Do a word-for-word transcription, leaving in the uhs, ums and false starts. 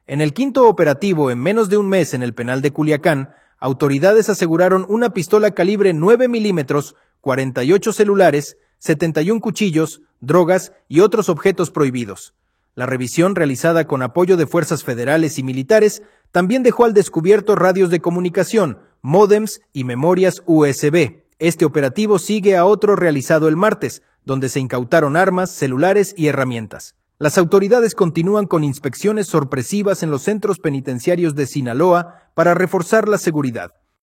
En el quinto operativo en menos de un mes en el penal de Culiacán, autoridades aseguraron una pistola calibre nueve milímetros, cuarenta y ocho celulares, setenta y un cuchillos, drogas y otros objetos prohibidos. La revisión, realizada con apoyo de fuerzas federales y militares, también dejó al descubierto radios de comunicación, módems y memorias U S B. Este operativo sigue a otro realizado el martes, donde se incautaron armas, celulares y herramientas. Las autoridades continúan con inspecciones sorpresivas en los centros penitenciarios de Sinaloa para reforzar la seguridad.